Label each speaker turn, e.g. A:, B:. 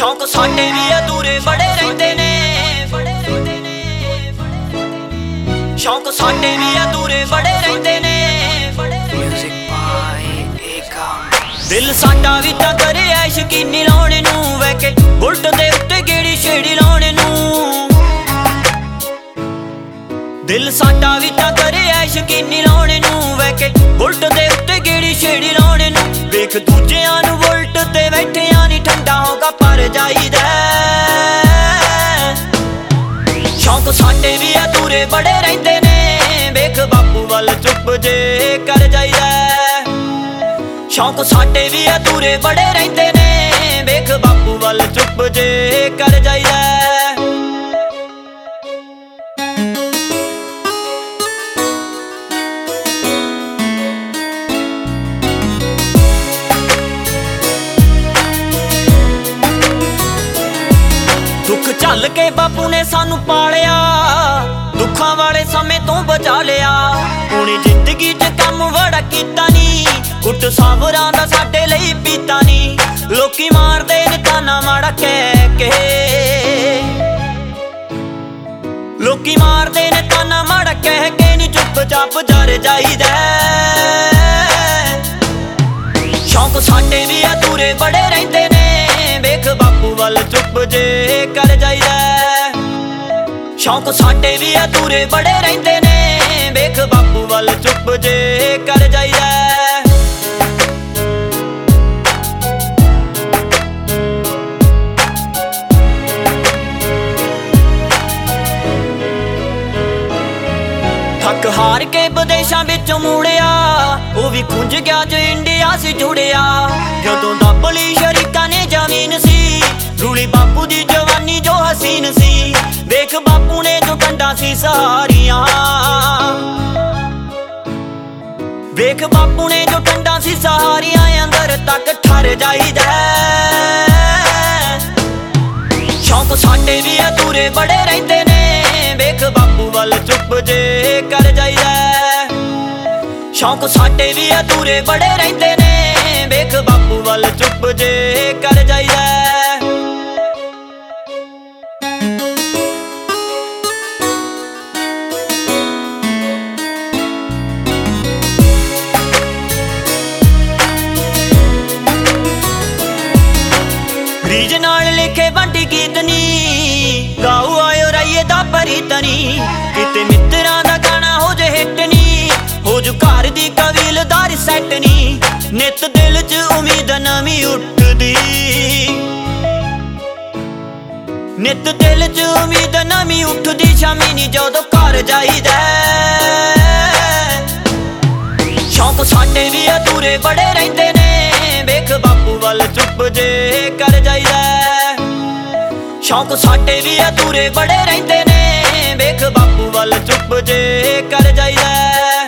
A: शौक साडे भी अधूरे बड़े रहिंदे ने, शौक साडे भी अधूरे बड़े रहिंदे ने। दिल साडा भी तां करे ऐ शकीनी लाउणे नूं, वैके बुलट दे उत्ते गेड़ी छेड़ी लाउणे नूं। दिल साडा भी तां करे ऐ शकीनी लाउणे नूं, वैके बुलट दे उत्ते गेड़ी छेड़ी लाउणे नूं। वेख दूजियां नूं बुलट ते बैठियां नी ठंडा होगा पर जाईदा। शौक साडे भी अधूरे बड़े रहिंदे ने, वेख बापू वल चुप जे कर जाईदा। शौक साडे भी अधूरे बड़े रहिंदे ने, वेख बापू वल चुप जे कर जाईदा। दुख झल के बापू ने सानू पालिया, दुखां वाले समय तो बचा लिया। उन्हें जिंदगी च कम बड़ा कीता नी, कुट सावरां दा साडे लई पीता नी। लोकी मारदे ने ताना माड़ा कह के, लोकी मारदे ने ताना माड़ा कह के नी चुपचाप जर जाईदा। शौक साडे भी अधूरे बड़े रहिंदे ने, वेख बापू वल चुप जे कर जाईदा। शौक साडे भी अधूरे बड़े रहिंदे ने, वेख बापू वल चुप जे कर जाईदा। थक हार के विदेशां विचों मुड़िया, वो भी खुंज गया जो इंडिया से जुड़िया। जदों दबली शरीकां ने जमीन सी, रूली बापू दी जवानी जो हसीन सी। देख बापू ने जो कंडा सी सहारियां, देख बापू ने जो कंडा सी सहारियां। अंदर तक ठर जाईदा। शौक साडे भी अधूरे बड़े रहिंदे ने, वेख बापू वल चुप जे कर जाईदा। शौक साडे भी अधूरे बड़े रहिंदे ने, वेख बापू वल चुप जे कर जाईदा। रीज नाल लिखे बंटी गीत नी, गाओ आयो राइए दा परीतनी। किते मित्रां दा गाना हो जे हिट नी, हो जो घर दी कबीलदारी सैट नी। नित दिल च उम्मीद नवी उठदी, नित दिल च उम्मीद नवी उठदी। शामी नी जदों घर जाईदा। शौक साडे भी अधूरे बड़े रहिंदे ने, वेख बापू वल चुप जे कर जाईदा। शौक साडे भी अधूरे बड़े रहिंदे ने, वेख बापू वल चुप जे कर जाईदा।